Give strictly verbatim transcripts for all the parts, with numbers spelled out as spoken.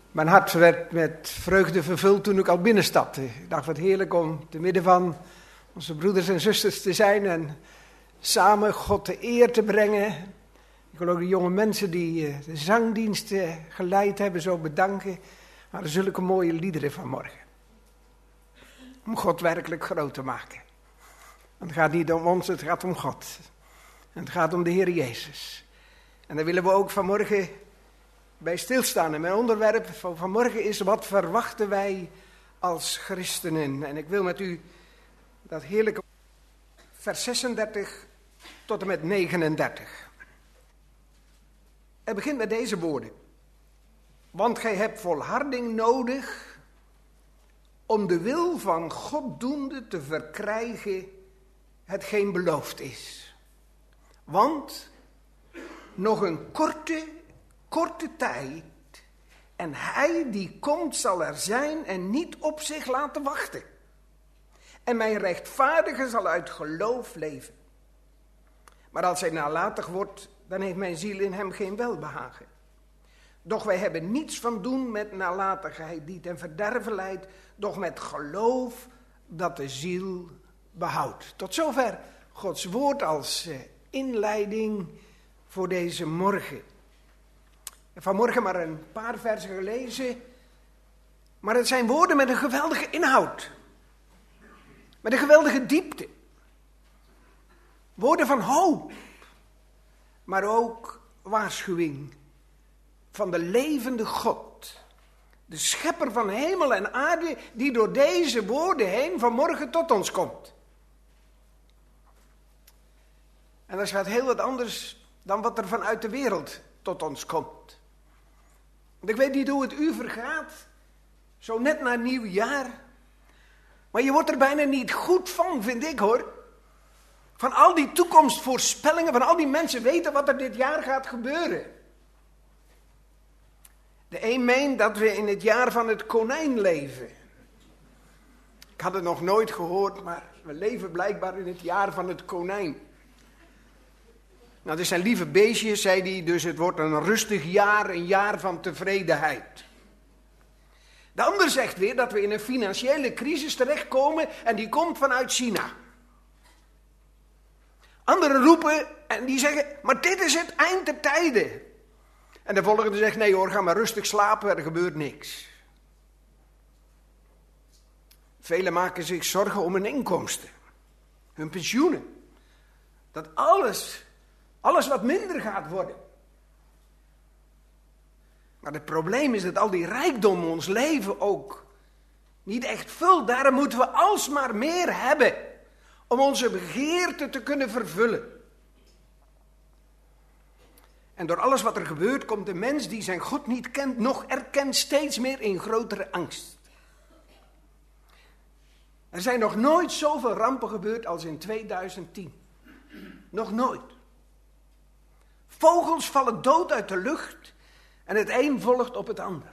Mijn hart werd met vreugde vervuld toen ik al binnenstapte. Ik dacht, wat heerlijk om te midden van onze broeders en zusters te zijn en samen God de eer te brengen. Ik wil ook de jonge mensen die de zangdienst geleid hebben zo bedanken. Maar er zulke mooie liederen vanmorgen. Om God werkelijk groot te maken. Want het gaat niet om ons, het gaat om God. En het gaat om de Heer Jezus. En daar willen we ook vanmorgen bij stilstaan. En mijn onderwerp van vanmorgen is: wat verwachten wij als christenen? En ik wil met u dat heerlijke vers zesendertig tot en met negenendertig. Het begint met deze woorden. Want gij hebt volharding nodig om de wil van God doende te verkrijgen hetgeen beloofd is. Want nog een korte, korte tijd en hij die komt zal er zijn en niet op zich laten wachten. En mijn rechtvaardige zal uit geloof leven. Maar als hij nalatig wordt, dan heeft mijn ziel in hem geen welbehagen. Doch wij hebben niets van doen met nalatigheid die ten verderven leidt, doch met geloof dat de ziel behoudt. Tot zover Gods woord als inleiding voor deze morgen. Vanmorgen maar een paar versen gelezen, maar het zijn woorden met een geweldige inhoud. Met een geweldige diepte. Woorden van hoop, maar ook waarschuwing van de levende God. De schepper van hemel en aarde die door deze woorden heen vanmorgen tot ons komt. En dat gaat heel wat anders dan wat er vanuit de wereld tot ons komt. Want ik weet niet hoe het u vergaat, zo net na nieuwjaar. Maar je wordt er bijna niet goed van, vind ik hoor. Van al die toekomstvoorspellingen, van al die mensen weten wat er dit jaar gaat gebeuren. De een meent dat we in het jaar van het konijn leven. Ik had het nog nooit gehoord, maar we leven blijkbaar in het jaar van het konijn. Nou, dit zijn lieve beestjes, zei hij, dus het wordt een rustig jaar, een jaar van tevredenheid. De ander zegt weer dat we in een financiële crisis terechtkomen en die komt vanuit China. Anderen roepen en die zeggen, maar dit is het eind der tijden. En de volgende zegt, nee hoor, ga maar rustig slapen, er gebeurt niks. Velen maken zich zorgen om hun inkomsten, hun pensioenen. Dat alles, alles wat minder gaat worden. Maar het probleem is dat al die rijkdom ons leven ook niet echt vult. Daarom moeten we alsmaar meer hebben om onze begeerte te kunnen vervullen. En door alles wat er gebeurt komt de mens die zijn God niet kent, nog erkent steeds meer in grotere angst. Er zijn nog nooit zoveel rampen gebeurd als in tweeduizend tien. Nog nooit. Vogels vallen dood uit de lucht en het een volgt op het ander.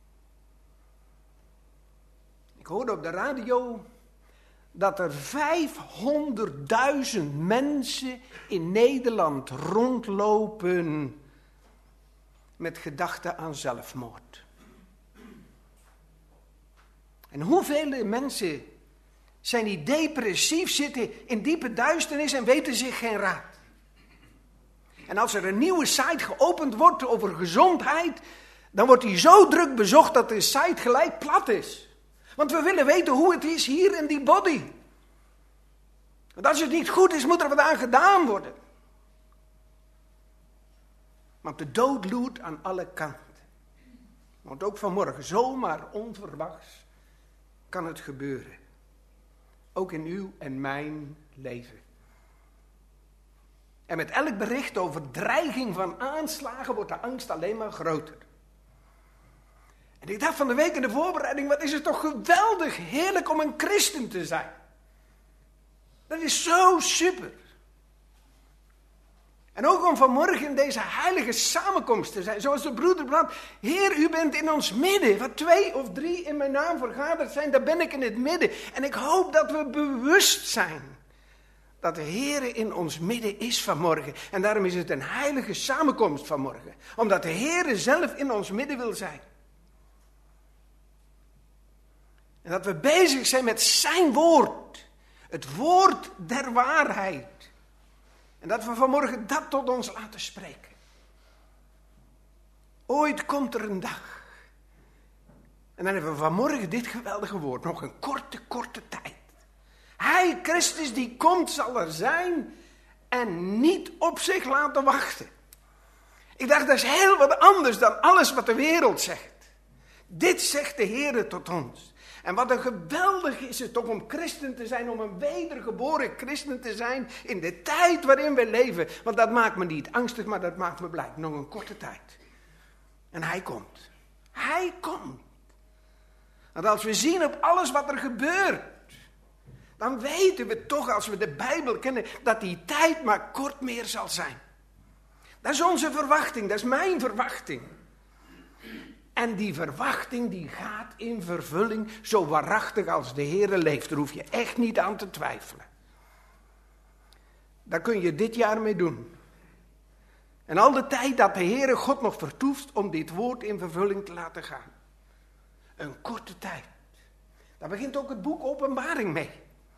Ik hoorde op de radio dat er vijfhonderdduizend mensen in Nederland rondlopen met gedachten aan zelfmoord. En hoeveel mensen zijn die depressief, zitten in diepe duisternis en weten zich geen raad. En als er een nieuwe site geopend wordt over gezondheid, dan wordt die zo druk bezocht dat de site gelijk plat is. Want we willen weten hoe het is hier in die body. Want als het niet goed is, moet er wat aan gedaan worden. Want de dood loert aan alle kanten. Want ook vanmorgen, zomaar onverwachts, kan het gebeuren. Ook in uw en mijn leven. En met elk bericht over dreiging van aanslagen wordt de angst alleen maar groter. En ik dacht van de week in de voorbereiding, wat is het toch geweldig heerlijk om een christen te zijn. Dat is zo super. En ook om vanmorgen in deze heilige samenkomst te zijn, zoals de broeder brandt. Heer, u bent in ons midden. Wat twee of drie in mijn naam vergaderd zijn, daar ben ik in het midden. En ik hoop dat we bewust zijn dat de Heer in ons midden is vanmorgen. En daarom is het een heilige samenkomst vanmorgen. Omdat de Heer zelf in ons midden wil zijn. En dat we bezig zijn met zijn woord. Het woord der waarheid. En dat we vanmorgen dat tot ons laten spreken. Ooit komt er een dag. En dan hebben we vanmorgen dit geweldige woord. Nog een korte, korte tijd. Hij, Christus, die komt, zal er zijn en niet op zich laten wachten. Ik dacht, dat is heel wat anders dan alles wat de wereld zegt. Dit zegt de Heer tot ons. En wat een geweldig is het toch om christen te zijn, om een wedergeboren christen te zijn in de tijd waarin we leven. Want dat maakt me niet angstig, maar dat maakt me blij. Nog een korte tijd. En hij komt. Hij komt. Want als we zien op alles wat er gebeurt, dan weten we toch, als we de Bijbel kennen, dat die tijd maar kort meer zal zijn. Dat is onze verwachting, dat is mijn verwachting. En die verwachting die gaat in vervulling zo waarachtig als de Heere leeft. Daar hoef je echt niet aan te twijfelen. Daar kun je dit jaar mee doen. En al de tijd dat de Heere God nog vertoeft om dit woord in vervulling te laten gaan. Een korte tijd. Daar begint ook het boek Openbaring mee.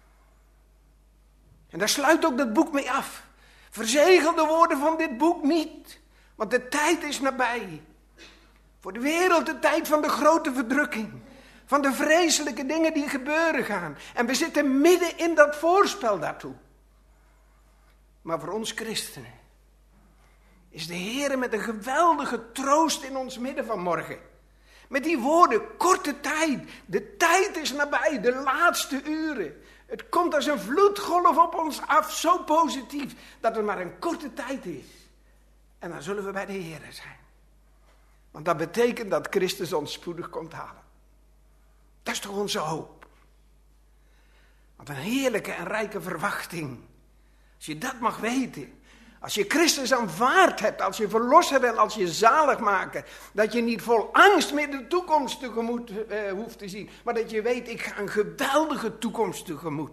En daar sluit ook dat boek mee af. Verzegel de woorden van dit boek niet. Want de tijd is nabij. Voor de wereld de tijd van de grote verdrukking. Van de vreselijke dingen die gebeuren gaan. En we zitten midden in dat voorspel daartoe. Maar voor ons christenen is de Heer met een geweldige troost in ons midden vanmorgen. Met die woorden, korte tijd. De tijd is nabij, de laatste uren. Het komt als een vloedgolf op ons af, zo positief, dat het maar een korte tijd is. En dan zullen we bij de Heer zijn. Want dat betekent dat Christus ons spoedig komt halen. Dat is toch onze hoop. Wat een heerlijke en rijke verwachting. Als je dat mag weten. Als je Christus aanvaard hebt, als je verlosser en als je zaligmaker. Dat je niet vol angst meer de toekomst tegemoet eh, hoeft te zien. Maar dat je weet, ik ga een geweldige toekomst tegemoet.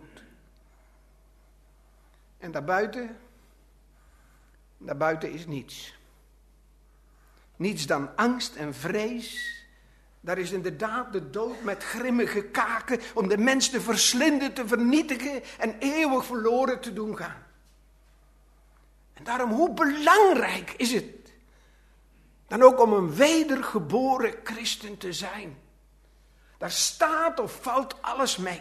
En daarbuiten, daarbuiten is niets. Niets dan angst en vrees. Daar is inderdaad de dood met grimmige kaken om de mens te verslinden, te vernietigen en eeuwig verloren te doen gaan. En daarom, hoe belangrijk is het dan ook om een wedergeboren christen te zijn. Daar staat of valt alles mee.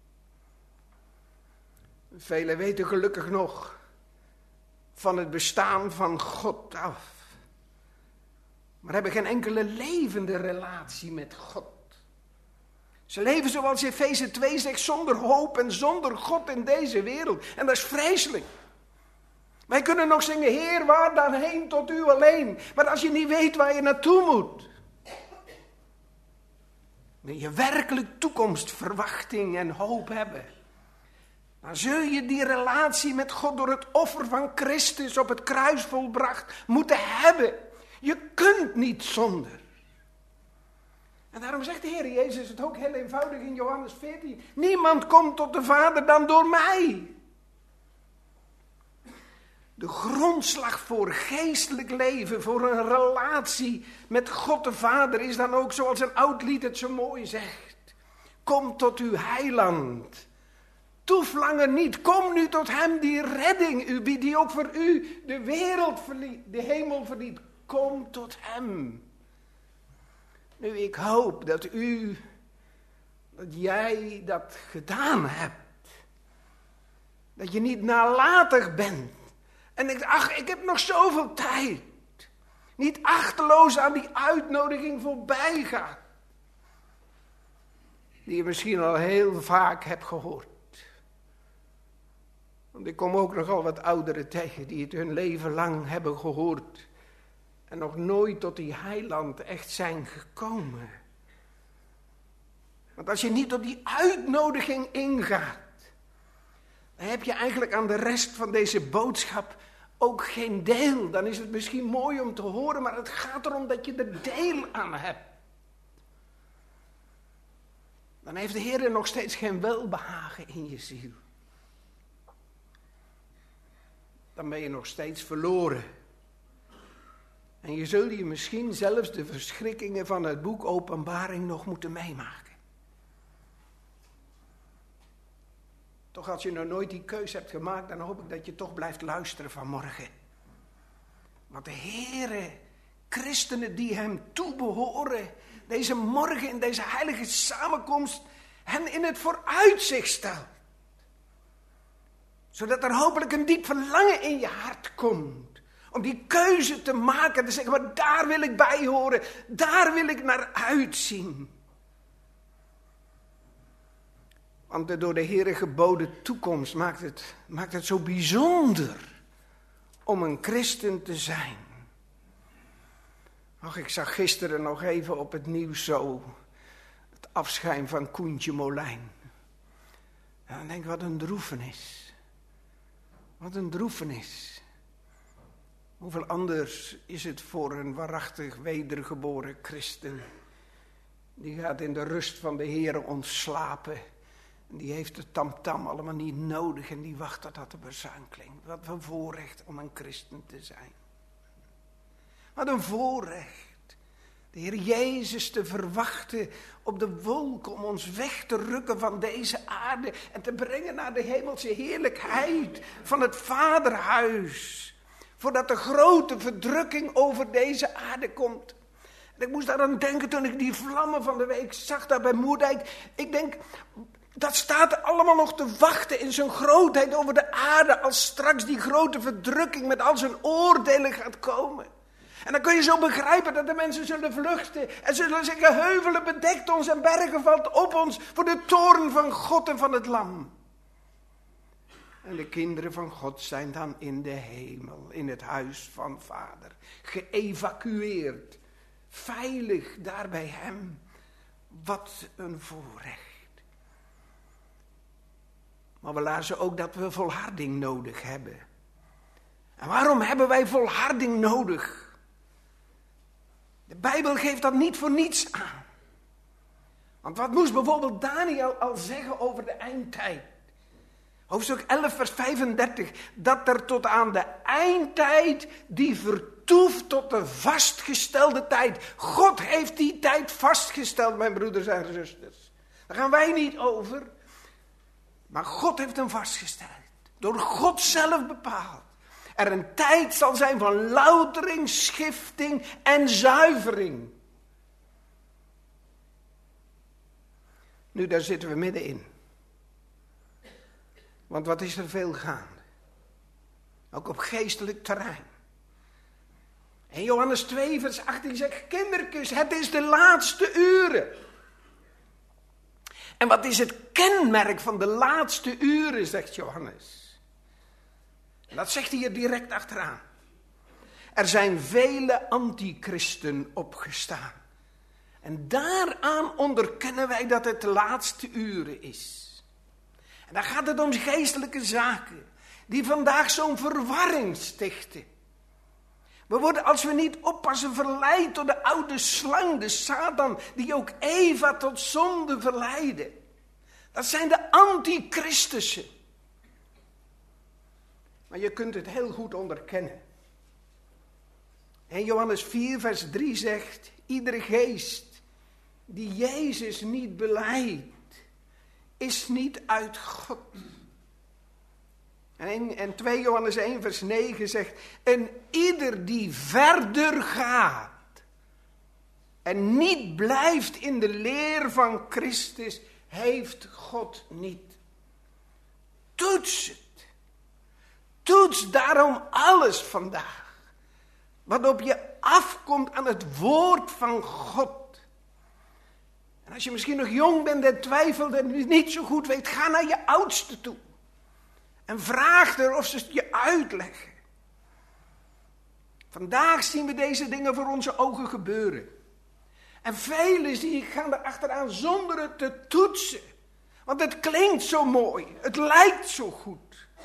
Velen weten gelukkig nog van het bestaan van God af. Maar hebben geen enkele levende relatie met God. Ze leven zoals Efeze twee zegt, zonder hoop en zonder God in deze wereld. En dat is vreselijk. Wij kunnen nog zingen, Heer, waar dan heen tot u alleen. Maar als je niet weet waar je naartoe moet. Wil je werkelijk toekomstverwachting en hoop hebben. Dan zul je die relatie met God door het offer van Christus op het kruis volbracht moeten hebben. Je kunt niet zonder. En daarom zegt de Heer Jezus het ook heel eenvoudig in Johannes veertien. Niemand komt tot de Vader dan door mij. De grondslag voor geestelijk leven, voor een relatie met God de Vader is dan ook zoals een oud lied het zo mooi zegt. Kom tot uw heiland. Toeflanger niet. Kom nu tot hem die redding u biedt, die ook voor u de wereld verliet, de hemel verliet. Kom tot hem. Nu, ik hoop dat u, dat jij dat gedaan hebt. Dat je niet nalatig bent. En ik ach, ik heb nog zoveel tijd. Niet achteloos aan die uitnodiging voorbij gaat. Die je misschien al heel vaak hebt gehoord. Want ik kom ook nogal wat ouderen tegen die het hun leven lang hebben gehoord. En nog nooit tot die heiland echt zijn gekomen. Want als je niet op die uitnodiging ingaat, dan heb je eigenlijk aan de rest van deze boodschap ook geen deel. Dan is het misschien mooi om te horen, maar het gaat erom dat je er deel aan hebt. Dan heeft de Heer nog steeds geen welbehagen in je ziel. Dan ben je nog steeds verloren. En je zult je misschien zelfs de verschrikkingen van het boek Openbaring nog moeten meemaken. Toch als je nog nooit die keuze hebt gemaakt, dan hoop ik dat je toch blijft luisteren vanmorgen. Want de Heere, christenen die hem toebehoren, deze morgen in deze heilige samenkomst, hen in het vooruitzicht stelt. Zodat er hopelijk een diep verlangen in je hart komt. Om die keuze te maken en te zeggen, maar daar wil ik bij horen. Daar wil ik naar uitzien. Want de door de Heere geboden toekomst maakt het, maakt het zo bijzonder om een christen te zijn. Ach, ik zag gisteren nog even op het nieuws zo het afschijn van Koentje Molijn. En dan denk ik, wat een droefenis. Wat een droefenis. Hoeveel anders is het voor een waarachtig wedergeboren christen. Die gaat in de rust van de Heere ontslapen. En die heeft de tamtam allemaal niet nodig en die wacht tot dat de bazuin klinkt. Wat een voorrecht om een christen te zijn. Wat een voorrecht. De Heer Jezus te verwachten op de wolken om ons weg te rukken van deze aarde en te brengen naar de hemelse heerlijkheid van het Vaderhuis. Voordat de grote verdrukking over deze aarde komt. En ik moest daaraan denken toen ik die vlammen van de week zag daar bij Moerdijk. Ik denk, dat staat allemaal nog te wachten in zijn grootheid over de aarde als straks die grote verdrukking met al zijn oordelen gaat komen. En dan kun je zo begrijpen dat de mensen zullen vluchten en zullen zeggen, heuvelen bedekt ons en bergen valt op ons voor de toorn van God en van het Lam. En de kinderen van God zijn dan in de hemel, in het huis van Vader, geëvacueerd, veilig daar bij hem. Wat een voorrecht. Maar we lazen ook dat we volharding nodig hebben. En waarom hebben wij volharding nodig? De Bijbel geeft dat niet voor niets aan. Want wat moest bijvoorbeeld Daniel al zeggen over de eindtijd? Hoofdstuk elf vers vijfendertig. Dat er tot aan de eindtijd die vertoeft tot de vastgestelde tijd. God heeft die tijd vastgesteld, mijn broeders en zusters. Daar gaan wij niet over. Maar God heeft hem vastgesteld. Door God zelf bepaald. Er een tijd zal zijn van loutering, schifting en zuivering. Nu, daar zitten we middenin. Want wat is er veel gaande? Ook op geestelijk terrein. En Johannes twee vers achttien zegt, kindertjes, het is de laatste uren. En wat is het kenmerk van de laatste uren, zegt Johannes. En dat zegt hij hier direct achteraan. Er zijn vele antichristen opgestaan. En daaraan onderkennen wij dat het de laatste uren is. En dan gaat het om geestelijke zaken. Die vandaag zo'n verwarring stichten. We worden, als we niet oppassen, verleid door de oude slang, de Satan, die ook Eva tot zonde verleidde. Dat zijn de antichristussen. Maar je kunt het heel goed onderkennen. En Johannes vier vers drie zegt, iedere geest die Jezus niet belijdt, is niet uit God. En, en twee Johannes één vers negen zegt, en ieder die verder gaat en niet blijft in de leer van Christus, heeft God niet. Toets het. Toets daarom alles vandaag. Wat op je afkomt aan het woord van God. En als je misschien nog jong bent en twijfelt en niet zo goed weet, ga naar je oudste toe. En vraag er of ze het je uitleggen. Vandaag zien we deze dingen voor onze ogen gebeuren. En velen zie ik gaan erachteraan zonder het te toetsen. Want het klinkt zo mooi. Het lijkt zo goed.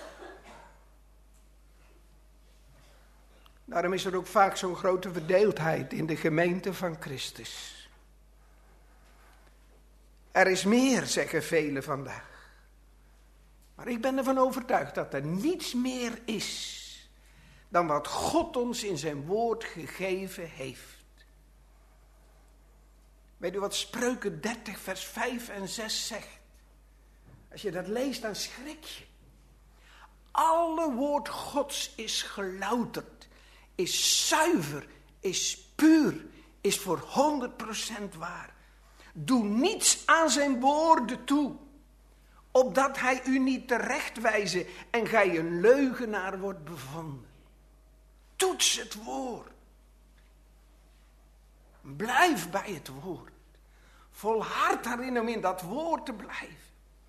Daarom is er ook vaak zo'n grote verdeeldheid in de gemeente van Christus. Er is meer, zeggen velen vandaag. Maar ik ben ervan overtuigd dat er niets meer is dan wat God ons in zijn woord gegeven heeft. Weet u wat Spreuken dertig vers vijf en zes zegt? Als je dat leest, dan schrik je. Alle woord Gods is gelouterd, is zuiver, is puur, is voor honderd procent waar. Doe niets aan zijn woorden toe, opdat hij u niet terechtwijze en gij een leugenaar wordt bevonden. Toets het woord. Blijf bij het woord. Volhard daarin om in dat woord te blijven.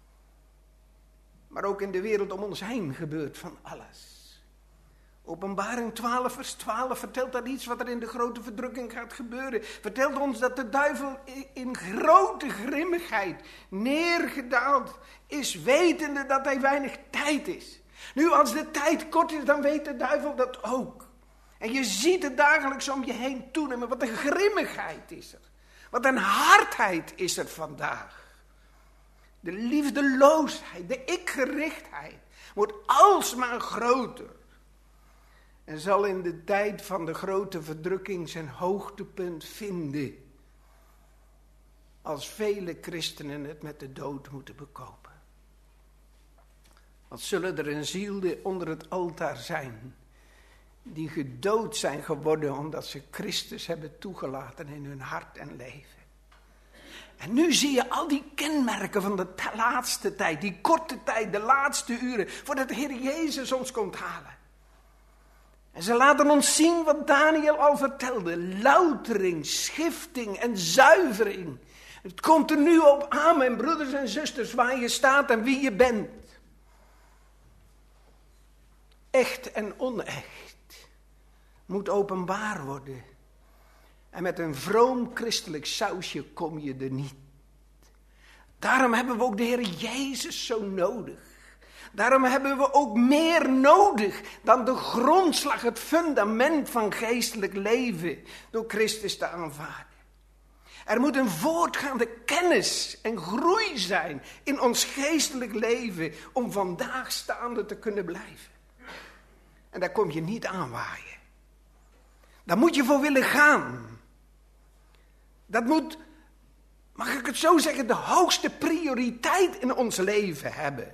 Maar ook in de wereld om ons heen gebeurt van alles. Openbaring twaalf vers twaalf vertelt dat iets wat er in de grote verdrukking gaat gebeuren. Vertelt ons dat de duivel in grote grimmigheid neergedaald is, wetende dat hij weinig tijd is. Nu, als de tijd kort is, dan weet de duivel dat ook. En je ziet het dagelijks om je heen toenemen. Wat een grimmigheid is er. Wat een hardheid is er vandaag. De liefdeloosheid, de ikgerichtheid wordt alsmaar groter. En zal in de tijd van de grote verdrukking zijn hoogtepunt vinden. Als vele christenen het met de dood moeten bekopen. Wat zullen er een zielen onder het altaar zijn, die gedood zijn geworden omdat ze Christus hebben toegelaten in hun hart en leven. En nu zie je al die kenmerken van de laatste tijd, die korte tijd, de laatste uren, voordat de Heer Jezus ons komt halen. En ze laten ons zien wat Daniel al vertelde, loutering, schifting en zuivering. Het komt er nu op aan, mijn broeders en zusters, waar je staat en wie je bent. Echt en onecht moet openbaar worden. En met een vroom christelijk sausje kom je er niet. Daarom hebben we ook de Heer Jezus zo nodig. Daarom hebben we ook meer nodig dan de grondslag, het fundament van geestelijk leven door Christus te aanvaarden. Er moet een voortgaande kennis en groei zijn in ons geestelijk leven om vandaag staande te kunnen blijven. En daar kom je niet aanwaaien. Daar moet je voor willen gaan. Dat moet, mag ik het zo zeggen, de hoogste prioriteit in ons leven hebben.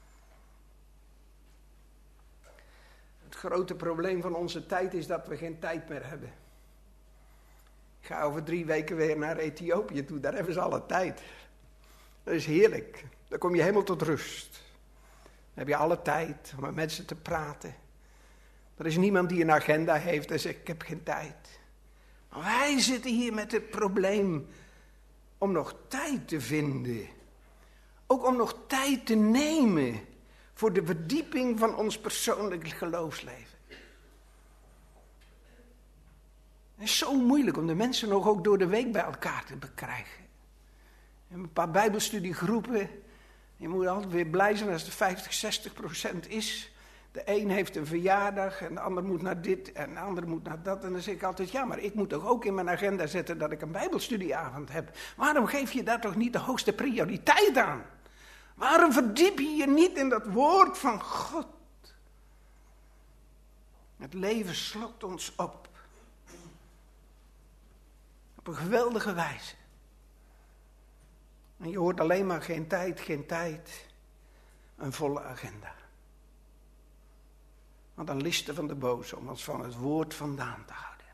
Het grote probleem van onze tijd is dat we geen tijd meer hebben. Ik ga over drie weken weer naar Ethiopië toe, daar hebben ze alle tijd. Dat is heerlijk, dan kom je helemaal tot rust. Dan heb je alle tijd om met mensen te praten. Er is niemand die een agenda heeft en zegt, ik heb geen tijd. Maar wij zitten hier met het probleem om nog tijd te vinden. Ook om nog tijd te nemen voor de verdieping van ons persoonlijk geloofsleven. Het is zo moeilijk om de mensen nog ook door de week bij elkaar te bekrijgen. Een paar bijbelstudiegroepen. Je moet altijd weer blij zijn als het vijftig, zestig procent is. De een heeft een verjaardag en de ander moet naar dit en de ander moet naar dat. En dan zeg ik altijd, ja, maar ik moet toch ook in mijn agenda zetten dat ik een bijbelstudieavond heb. Waarom geef je daar toch niet de hoogste prioriteit aan? Waarom verdiep je je niet in dat woord van God? Het leven slokt ons op. Op een geweldige wijze. En je hoort alleen maar geen tijd, geen tijd. Een volle agenda. Want een liste van de boze om ons van het woord vandaan te houden.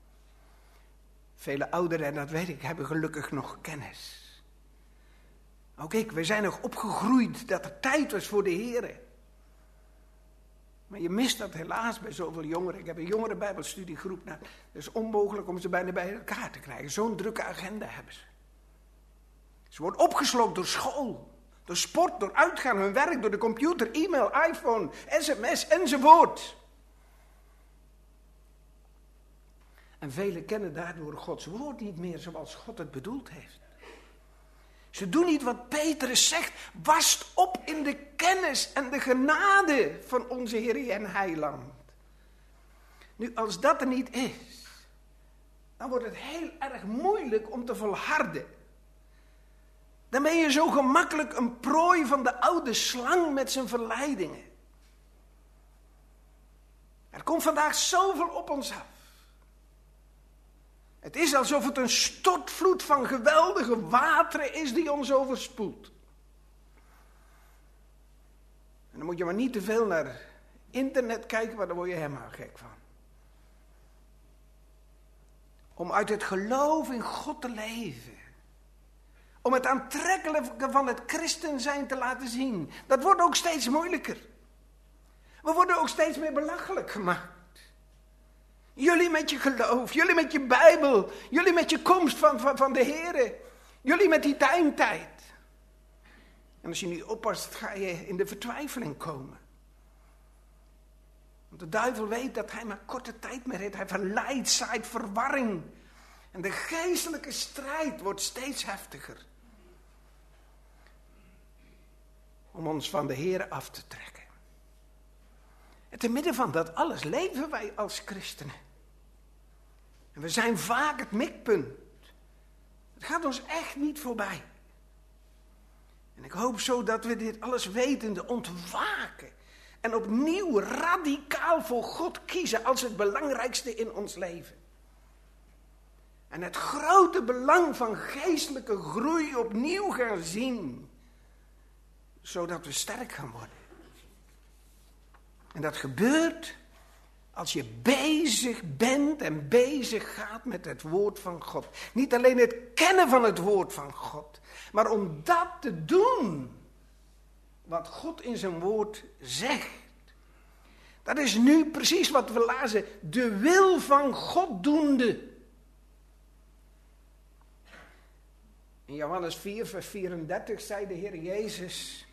Vele ouderen, en dat weet ik, hebben gelukkig nog kennis. Ook ik, we zijn nog opgegroeid dat er tijd was voor de Heer. Maar je mist dat helaas bij zoveel jongeren. Ik heb een jongere bijbelstudiegroep. Nou, het is onmogelijk om ze bijna bij elkaar te krijgen. Zo'n drukke agenda hebben ze. Ze worden opgeslokt door school, door sport, door uitgaan, hun werk, door de computer, e-mail, iPhone, sms enzovoort. En velen kennen daardoor Gods woord niet meer zoals God het bedoeld heeft. Ze doen niet wat Petrus zegt, wast op in de kennis en de genade van onze Heer en Heiland. Nu, als dat er niet is, dan wordt het heel erg moeilijk om te volharden. Dan ben je zo gemakkelijk een prooi van de oude slang met zijn verleidingen. Er komt vandaag zoveel op ons af. Het is alsof het een stortvloed van geweldige wateren is die ons overspoelt. dan moet je maar niet te veel naar internet kijken, want daar word je helemaal gek van. Om uit het geloof in God te leven. Om het aantrekkelijke van het christen zijn te laten zien. Dat wordt ook steeds moeilijker. We worden ook steeds meer belachelijk gemaakt. Jullie met je geloof, jullie met je Bijbel, jullie met je komst van, van, van de Heer, jullie met die tijdtijd. En als je niet oppast, ga je in de vertwijfeling komen. Want de duivel weet dat hij maar korte tijd meer heeft. Hij verleidt, zaait verwarring. En de geestelijke strijd wordt steeds heftiger. Om ons van de Heer af te trekken. En te midden van dat alles leven wij als christenen. En we zijn vaak het mikpunt. Het gaat ons echt niet voorbij. En ik hoop zo dat we dit alles wetende ontwaken. En opnieuw radicaal voor God kiezen als het belangrijkste in ons leven. En het grote belang van geestelijke groei opnieuw gaan zien. Zodat we sterk gaan worden. En dat gebeurt als je bezig bent en bezig gaat met het woord van God. Niet alleen het kennen van het woord van God. Maar om dat te doen wat God in zijn woord zegt. Dat is nu precies wat we lazen. De wil van God doende. In Johannes vier, vers vierendertig zei de Heer Jezus.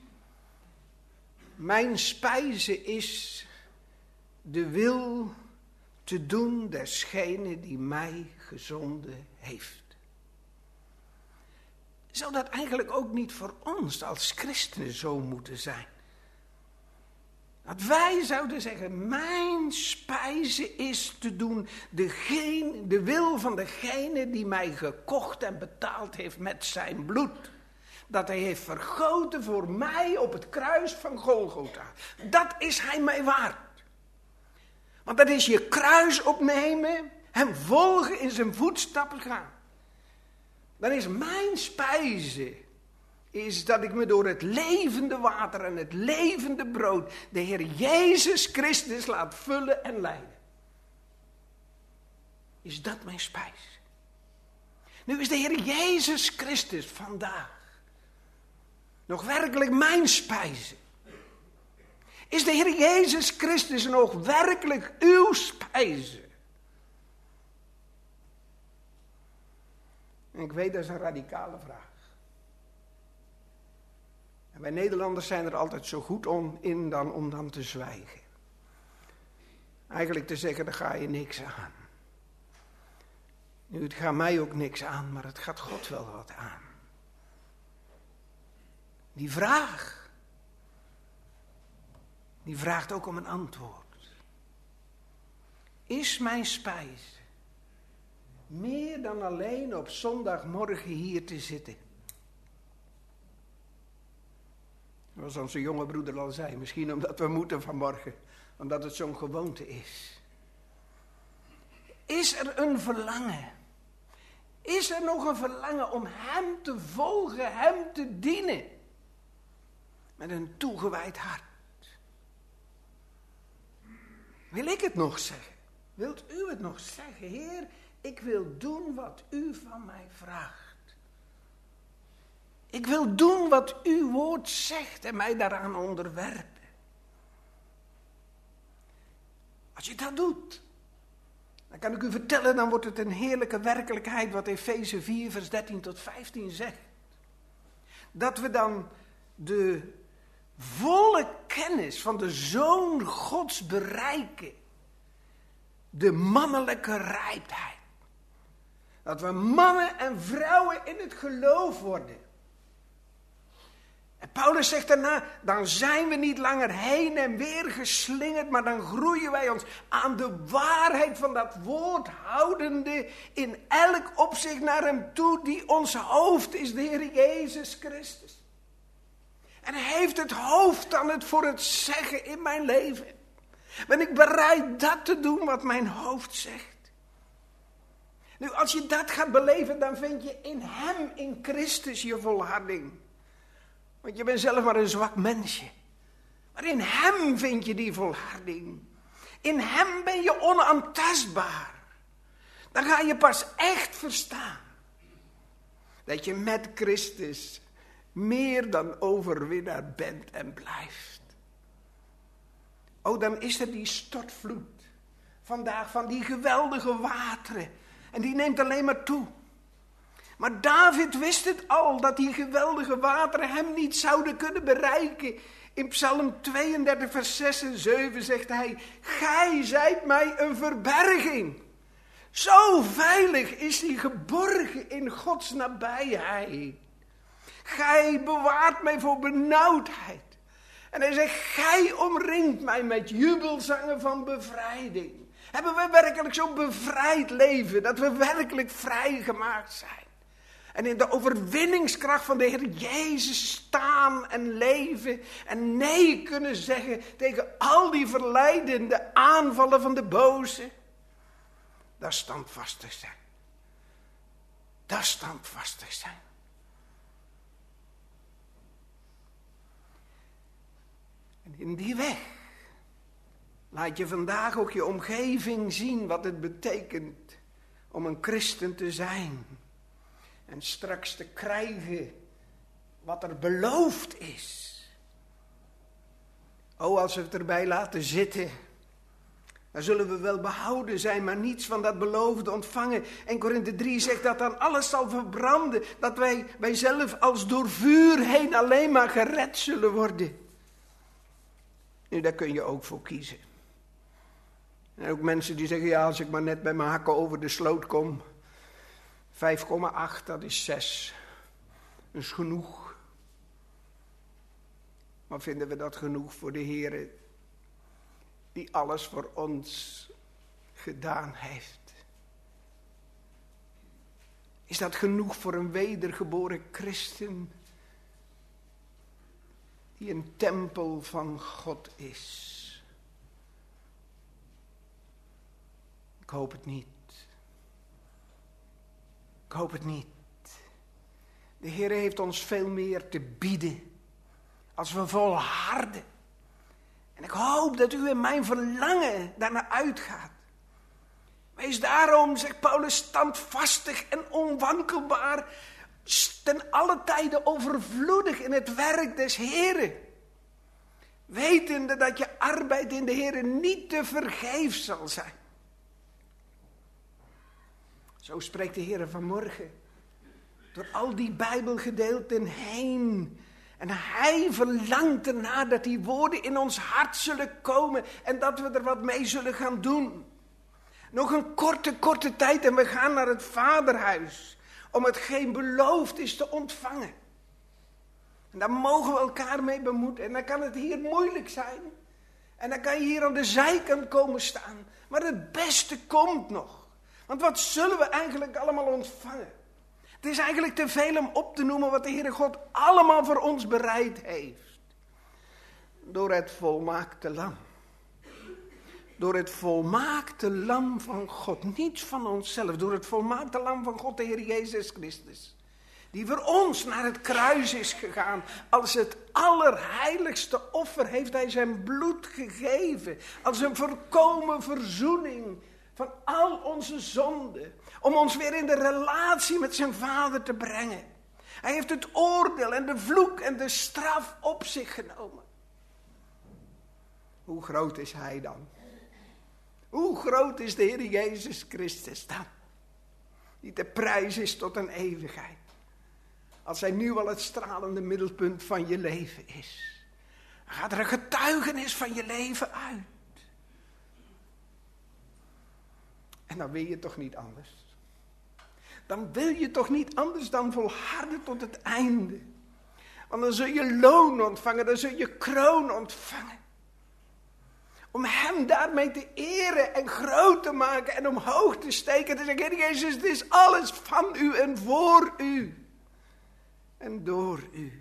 Mijn spijze is de wil te doen desgene die mij gezonden heeft. Zou dat eigenlijk ook niet voor ons als christenen zo moeten zijn? Dat wij zouden zeggen, mijn spijze is te doen degene, de wil van degene die mij gekocht en betaald heeft met zijn bloed. Dat hij heeft vergoten voor mij op het kruis van Golgotha. Dat is hij mij waard. Want dat is je kruis opnemen, hem volgen, in zijn voetstappen gaan. Dan is mijn spijze, is dat ik me door het levende water en het levende brood, de Heer Jezus Christus laat vullen en leiden. Is dat mijn spijs? Nu is de Heer Jezus Christus vandaag nog werkelijk mijn spijze. Is de Heer Jezus Christus nog werkelijk uw spijze? En ik weet, dat is een radicale vraag. En wij Nederlanders zijn er altijd zo goed om in dan om dan te zwijgen. Eigenlijk te zeggen, daar ga je niks aan. Nu, het gaat mij ook niks aan, maar het gaat God wel wat aan. Die vraag, die vraagt ook om een antwoord. Is mijn spijs meer dan alleen op zondagmorgen hier te zitten? Zoals onze jonge broeder al zei, misschien omdat we moeten vanmorgen, omdat het zo'n gewoonte is. Is er een verlangen? Is er nog een verlangen om hem te volgen, hem te dienen? Met een toegewijd hart. Wil ik het nog zeggen? Wilt u het nog zeggen? Heer, ik wil doen wat u van mij vraagt. Ik wil doen wat uw woord zegt en mij daaraan onderwerpen. Als je dat doet, dan kan ik u vertellen, dan wordt het een heerlijke werkelijkheid wat Efeze vier vers dertien tot vijftien zegt. Dat we dan de volle kennis van de Zoon Gods bereiken. De mannelijke rijpheid. Dat we mannen en vrouwen in het geloof worden. En Paulus zegt daarna, dan zijn we niet langer heen en weer geslingerd, maar dan groeien wij ons aan de waarheid van dat woord houdende in elk opzicht naar hem toe, die ons hoofd is, de Heer Jezus Christus. En hij heeft het hoofd dan het voor het zeggen in mijn leven. Ben ik bereid dat te doen wat mijn hoofd zegt? Nu, als je dat gaat beleven, dan vind je in hem, in Christus, je volharding. Want je bent zelf maar een zwak mensje. Maar in hem vind je die volharding. In hem ben je onaantastbaar. Dan ga je pas echt verstaan dat je met Christus meer dan overwinnaar bent en blijft. Oh, dan is er die stortvloed vandaag van die geweldige wateren. En die neemt alleen maar toe. Maar David wist het al, dat die geweldige wateren hem niet zouden kunnen bereiken. In Psalm tweeëndertig vers zes en zeven zegt hij: Gij zijt mij een verberging. Zo veilig is hij geborgen in Gods nabijheid. Gij bewaart mij voor benauwdheid. En hij zegt: Gij omringt mij met jubelzangen van bevrijding. Hebben we werkelijk zo'n bevrijd leven, dat we werkelijk vrijgemaakt zijn. En in de overwinningskracht van de Heer Jezus staan en leven. En nee kunnen zeggen tegen al die verleidende aanvallen van de boze. Dat is standvastig zijn. Dat is standvastig zijn. En in die weg laat je vandaag ook je omgeving zien wat het betekent om een christen te zijn. En straks te krijgen wat er beloofd is. Oh, als we het erbij laten zitten, dan zullen we wel behouden zijn, maar niets van dat beloofde ontvangen. En Korinthe drie zegt dat dan alles zal verbranden, dat wij, wij zelf als door vuur heen alleen maar gered zullen worden. Nu, daar kun je ook voor kiezen. En ook mensen die zeggen, ja, als ik maar net bij mijn hakken over de sloot kom. vijf komma acht, dat is zes. Dat is genoeg. Maar vinden we dat genoeg voor de Heer die alles voor ons gedaan heeft? Is dat genoeg voor een wedergeboren christen die een tempel van God is? Ik hoop het niet. Ik hoop het niet. De Heer heeft ons veel meer te bieden als we volharden. En ik hoop dat u en mijn verlangen daarnaar uitgaat. Wees daarom, zegt Paulus, standvastig en onwankelbaar, ten alle tijden overvloedig in het werk des Heeren. Wetende dat je arbeid in de Heere niet te vergeefs zal zijn. Zo spreekt de Heer vanmorgen door al die Bijbelgedeelten heen. En hij verlangt ernaar dat die woorden in ons hart zullen komen en dat we er wat mee zullen gaan doen. Nog een korte, korte tijd en we gaan naar het Vaderhuis om hetgeen beloofd is te ontvangen. En daar mogen we elkaar mee bemoedigen. En dan kan het hier moeilijk zijn. En dan kan je hier aan de zijkant komen staan. Maar het beste komt nog. Want wat zullen we eigenlijk allemaal ontvangen? Het is eigenlijk te veel om op te noemen wat de Heere God allemaal voor ons bereid heeft. Door het volmaakte lam. Door het volmaakte lam van God. Niets van onszelf. Door het volmaakte lam van God, de Heer Jezus Christus. Die voor ons naar het kruis is gegaan. Als het allerheiligste offer heeft hij zijn bloed gegeven. Als een volkomen verzoening van al onze zonden. Om ons weer in de relatie met zijn Vader te brengen. Hij heeft het oordeel en de vloek en de straf op zich genomen. Hoe groot is hij dan? Hoe groot is de Heer Jezus Christus dan? Die te prijs is tot een eeuwigheid. Als hij nu al het stralende middelpunt van je leven is. Dan gaat er een getuigenis van je leven uit. En dan wil je toch niet anders. Dan wil je toch niet anders dan volharden tot het einde. Want dan zul je loon ontvangen, dan zul je kroon ontvangen. Om hem daarmee te eren en groot te maken en omhoog te steken. En te zeggen, Heer Jezus, het is alles van u en voor u. En door u.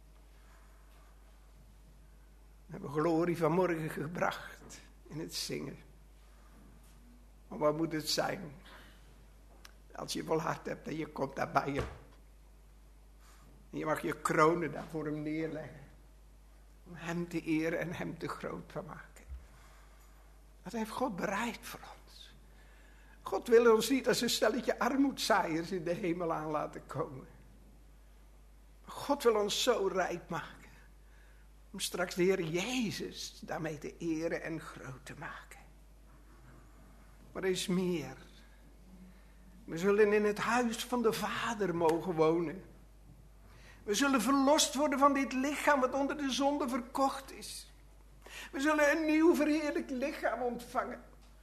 We hebben glorie vanmorgen gebracht in het zingen. Maar wat moet het zijn? Als je volhard hebt en je komt daar bij hem. En je mag je kronen daar voor hem neerleggen. Om hem te eren en hem te groot te maken. Dat heeft God bereid voor ons. God wil ons niet als een stelletje armoedzaaiers in de hemel aan laten komen. God wil ons zo rijk maken. Om straks de Heer Jezus daarmee te eren en groot te maken. Maar er is meer. We zullen in het huis van de Vader mogen wonen. We zullen verlost worden van dit lichaam wat onder de zonde verkocht is. We zullen een nieuw verheerlijkt lichaam ontvangen.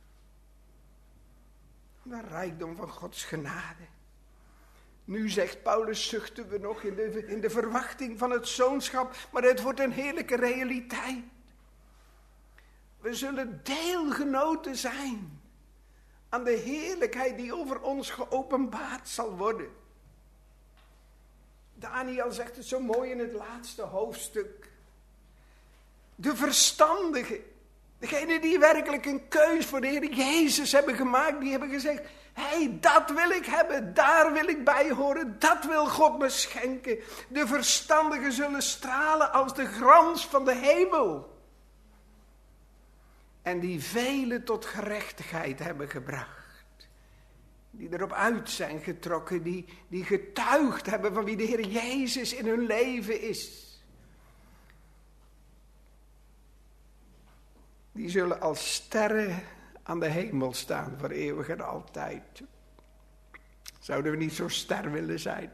De rijkdom van Gods genade. Nu, zegt Paulus, zuchten we nog in de, in de verwachting van het zoonschap, maar het wordt een heerlijke realiteit. We zullen deelgenoten zijn aan de heerlijkheid die over ons geopenbaard zal worden. Daniel zegt het zo mooi in het laatste hoofdstuk. De verstandigen, degenen die werkelijk een keus voor de Heer Jezus hebben gemaakt, die hebben gezegd, hé, hey, dat wil ik hebben, daar wil ik bij horen, dat wil God me schenken. De verstandigen zullen stralen als de glans van de hemel. En die velen tot gerechtigheid hebben gebracht. Die erop uit zijn getrokken, die, die getuigd hebben van wie de Heer Jezus in hun leven is. Die zullen als sterren aan de hemel staan voor eeuwig en altijd. Zouden we niet zo'n ster willen zijn?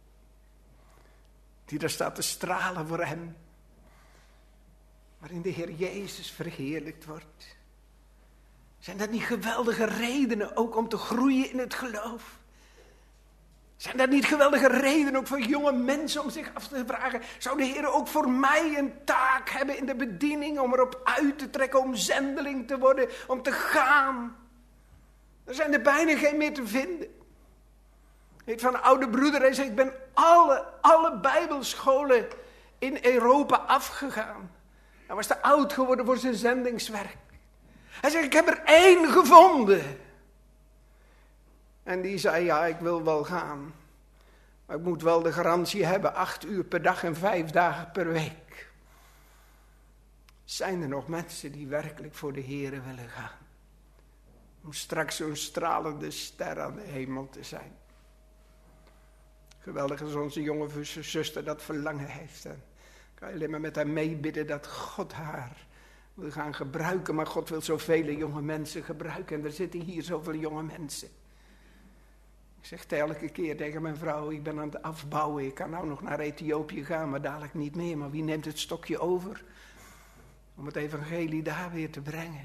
Die daar staat te stralen voor hem. Waarin de Heer Jezus verheerlijkt wordt. Zijn dat niet geweldige redenen ook om te groeien in het geloof? Zijn dat niet geweldige redenen ook voor jonge mensen om zich af te vragen, zou de Heer ook voor mij een taak hebben in de bediening om erop uit te trekken, om zendeling te worden, om te gaan? Er zijn er bijna geen meer te vinden. Ik weet van een oude broeder, hij zegt, ik ben alle, alle bijbelscholen in Europa afgegaan. Hij was te oud geworden voor zijn zendingswerk. Hij zegt, ik heb er één gevonden. En die zei, ja, ik wil wel gaan. Maar ik moet wel de garantie hebben, acht uur per dag en vijf dagen per week. Zijn er nog mensen die werkelijk voor de Heere willen gaan? Om straks zo'n stralende ster aan de hemel te zijn. Geweldig als onze jonge zuster dat verlangen heeft. En kan je alleen maar met haar meebidden dat God haar wil gaan gebruiken. Maar God wil zoveel jonge mensen gebruiken. En er zitten hier zoveel jonge mensen. Ik zeg elke keer tegen mijn vrouw, ik ben aan het afbouwen. Ik kan nou nog naar Ethiopië gaan, maar dadelijk niet meer. Maar wie neemt het stokje over om het evangelie daar weer te brengen?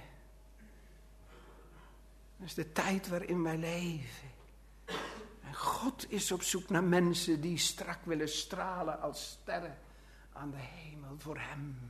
Dat is de tijd waarin wij leven. En God is op zoek naar mensen die strak willen stralen als sterren aan de hemel voor hem.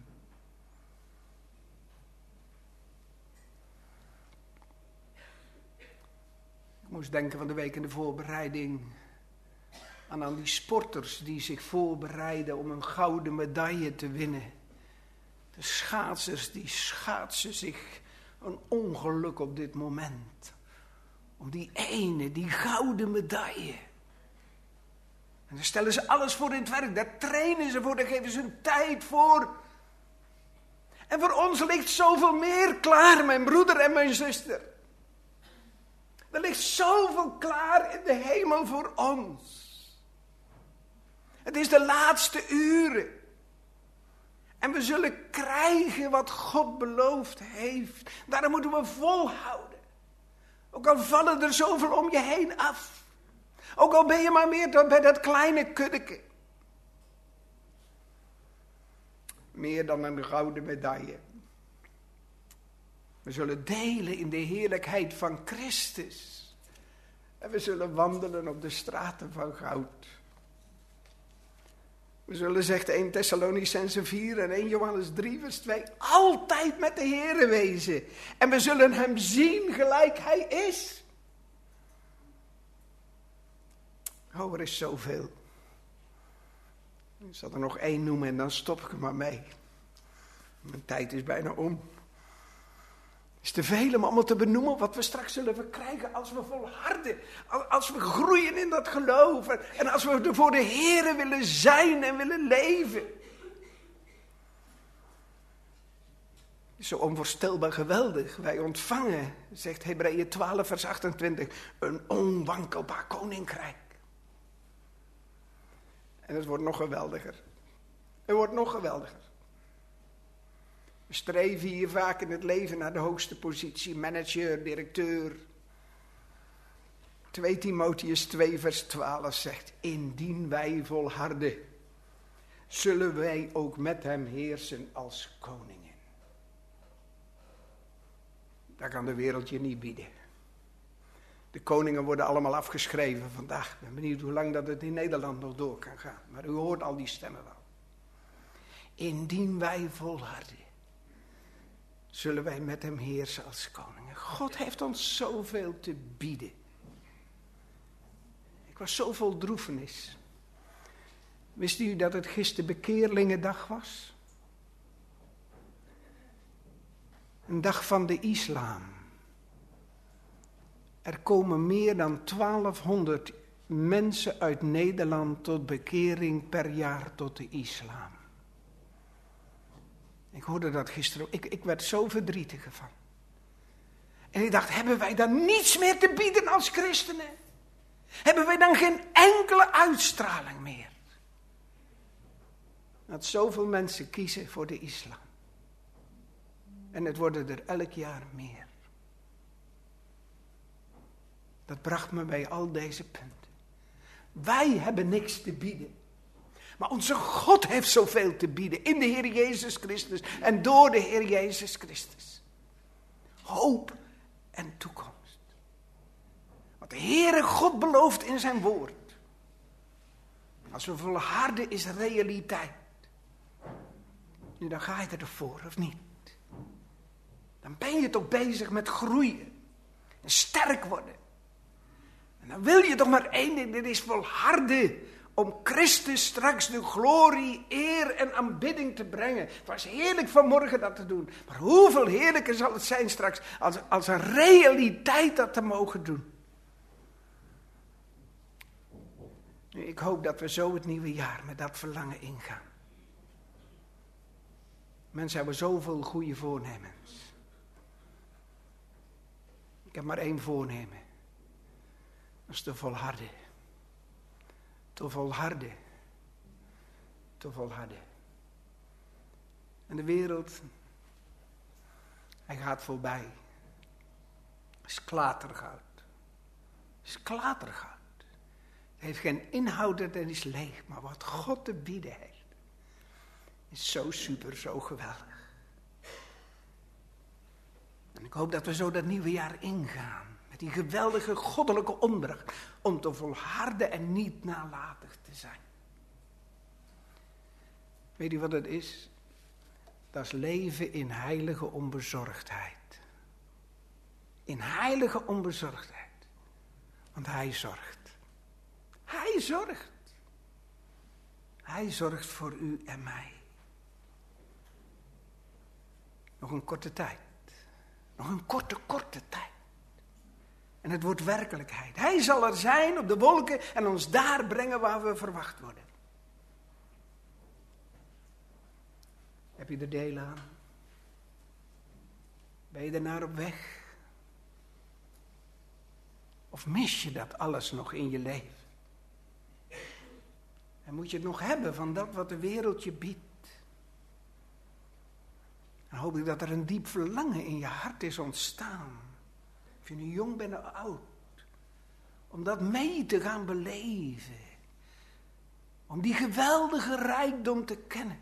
Ik moest denken van de week in de voorbereiding aan, aan die sporters die zich voorbereiden om een gouden medaille te winnen. De schaatsers die schaatsen zich een ongeluk op dit moment. Om die ene, die gouden medaille. En daar stellen ze alles voor in het werk, daar trainen ze voor, daar geven ze hun tijd voor. En voor ons ligt zoveel meer klaar, mijn broeder en mijn zuster. Er ligt zoveel klaar in de hemel voor ons. Het is de laatste uren. En we zullen krijgen wat God beloofd heeft. Daarom moeten we volhouden. Ook al vallen er zoveel om je heen af. Ook al ben je maar meer dan bij dat kleine kuddeke. Meer dan een gouden medaille. We zullen delen in de heerlijkheid van Christus. En we zullen wandelen op de straten van goud. We zullen, zegt eerste Thessalonicenzen vier en eerste Johannes drie vers twee, altijd met de Heere wezen. En we zullen hem zien gelijk hij is. Oh, er is zoveel. Ik zal er nog één noemen en dan stop ik er maar mee. Mijn tijd is bijna om. Het is te veel om allemaal te benoemen wat we straks zullen verkrijgen als we volharden. Als we groeien in dat geloof. En als we er voor de Heere willen zijn en willen leven. Zo onvoorstelbaar geweldig. Wij ontvangen, zegt Hebreeën twaalf vers achtentwintig, een onwankelbaar koninkrijk. En het wordt nog geweldiger. Het wordt nog geweldiger. We streven hier vaak in het leven naar de hoogste positie, manager, directeur. twee Timotheüs twee vers twaalf zegt, indien wij volharden, zullen wij ook met hem heersen als koningen. Dat kan de wereld je niet bieden. De koningen worden allemaal afgeschreven vandaag. Ik ben benieuwd hoe lang dat het in Nederland nog door kan gaan. Maar u hoort al die stemmen wel. Indien wij volharden, zullen wij met hem heersen als koningen. God heeft ons zoveel te bieden. Ik was zo vol droefenis. Wist u dat het gisteren bekeerlingendag was? Een dag van de islam. Er komen meer dan twaalfhonderd mensen uit Nederland tot bekering per jaar tot de islam. Ik hoorde dat gisteren. Ik, ik werd zo verdrietig ervan. En ik dacht, hebben wij dan niets meer te bieden als christenen? Hebben wij dan geen enkele uitstraling meer? Dat zoveel mensen kiezen voor de islam. En het worden er elk jaar meer. Dat bracht me bij al deze punten. Wij hebben niks te bieden. Maar onze God heeft zoveel te bieden in de Heer Jezus Christus en door de Heer Jezus Christus. Hoop en toekomst. Wat de Heere God belooft in zijn woord. Als we volharden is realiteit. Nu dan ga je ervoor of niet. Dan ben je toch bezig met groeien. En sterk worden. En dan wil je toch maar één ding, dit is volharden. Om Christus straks de glorie, eer en aanbidding te brengen. Het was heerlijk vanmorgen dat te doen. Maar hoeveel heerlijker zal het zijn straks als, als een realiteit dat te mogen doen. Nu, ik hoop dat we zo het nieuwe jaar met dat verlangen ingaan. Mensen hebben zoveel goede voornemens. Ik heb maar één voornemen. Dat is te volharden. Te volharden. Te volharden. En de wereld, hij gaat voorbij. Is klatergoud. Is klatergoud. Het heeft geen inhoud, het is leeg. Maar wat God te bieden heeft, is zo super, zo geweldig. En ik hoop dat we zo dat nieuwe jaar ingaan. Met die geweldige goddelijke opdracht. Om te volharden en niet nalatig te zijn. Weet u wat het is? Dat is leven in heilige onbezorgdheid. In heilige onbezorgdheid. Want hij zorgt. Hij zorgt. Hij zorgt voor u en mij. Nog een korte tijd. Nog een korte, korte tijd. En het wordt werkelijkheid. Hij zal er zijn op de wolken en ons daar brengen waar we verwacht worden. Heb je er deel aan? Ben je er naar op weg? Of mis je dat alles nog in je leven? En moet je het nog hebben van dat wat de wereld je biedt? Dan hoop ik dat er een diep verlangen in je hart is ontstaan. Of je nu jong bent of oud. Om dat mee te gaan beleven. Om die geweldige rijkdom te kennen.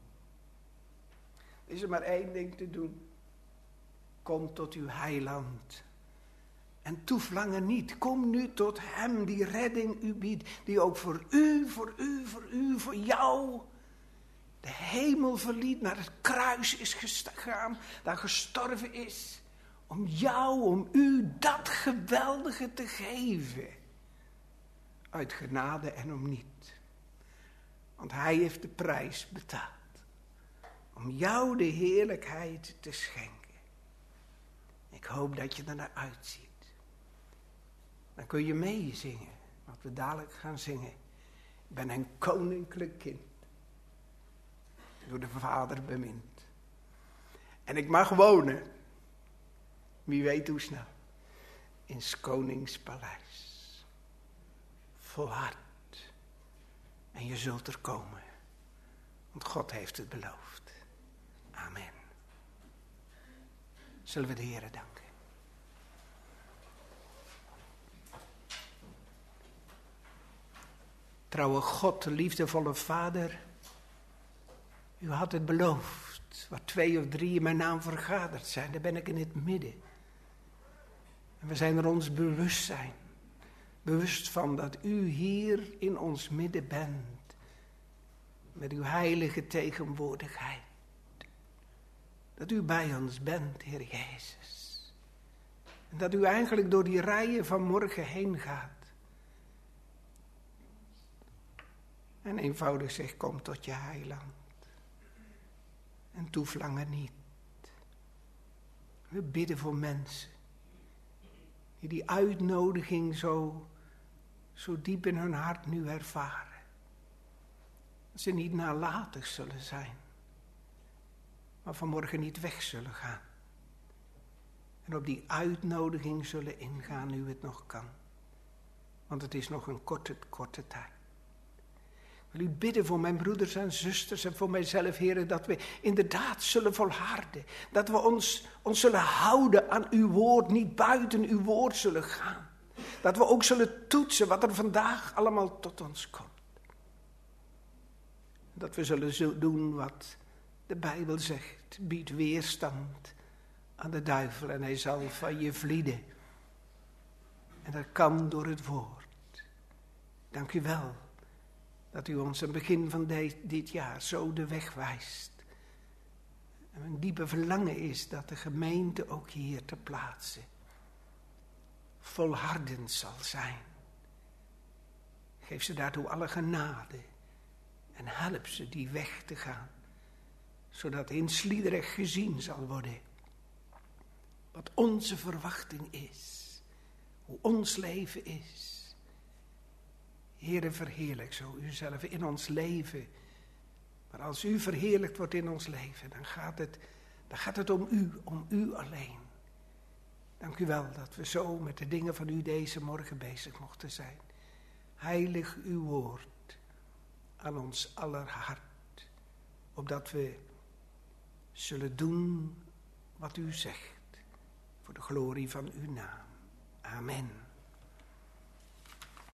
Er is er maar één ding te doen. Kom tot uw heiland. En toeflangen niet. Kom nu tot hem die redding u biedt. Die ook voor u, voor u, voor u, voor jou de hemel verliet. Naar het kruis is gegaan. Daar gestorven is. Om jou, om u dat geweldige te geven. Uit genade en om niet. Want hij heeft de prijs betaald. Om jou de heerlijkheid te schenken. Ik hoop dat je er naar uitziet. Dan kun je meezingen. Wat we dadelijk gaan zingen. Ik ben een koninklijk kind. Door de Vader bemind. En ik mag wonen, wie weet hoe snel, in 's konings paleis. Volhard. En je zult er komen. Want God heeft het beloofd. Amen. Zullen we de Heere danken. Trouwe God, de liefdevolle Vader. U had het beloofd. Waar twee of drie in mijn naam vergaderd zijn, daar ben ik in het midden. En we zijn er ons bewust zijn. Bewust van dat u hier in ons midden bent. Met uw heilige tegenwoordigheid. Dat u bij ons bent, Heer Jezus. En dat u eigenlijk door die rijen van morgen heen gaat. En eenvoudig zegt, kom tot je heiland. En toeflangen niet. We bidden voor mensen. Die die uitnodiging zo, zo diep in hun hart nu ervaren. Dat ze niet nalatig zullen zijn. Maar vanmorgen niet weg zullen gaan. En op die uitnodiging zullen ingaan nu het nog kan. Want het is nog een korte, korte tijd. Ik wil u bidden voor mijn broeders en zusters en voor mijzelf, heren, dat we inderdaad zullen volharden. Dat we ons, ons zullen houden aan uw woord, niet buiten uw woord zullen gaan. Dat we ook zullen toetsen wat er vandaag allemaal tot ons komt. Dat we zullen doen wat de Bijbel zegt. Bied weerstand aan de duivel en hij zal van je vlieden. En dat kan door het woord. Dank u wel dat u ons aan het begin van de, dit jaar zo de weg wijst. En een diepe verlangen is dat de gemeente ook hier ter plaatse volhardend zal zijn. Geef ze daartoe alle genade en help ze die weg te gaan. Zodat in Sliedrecht gezien zal worden wat onze verwachting is. Hoe ons leven is. Heere, verheerlijk zo uzelf in ons leven. Maar als u verheerlijkt wordt in ons leven, dan gaat het, dan gaat het om u, om u alleen. Dank u wel dat we zo met de dingen van u deze morgen bezig mochten zijn. Heilig uw woord aan ons aller hart. Opdat we zullen doen wat u zegt. Voor de glorie van uw naam. Amen.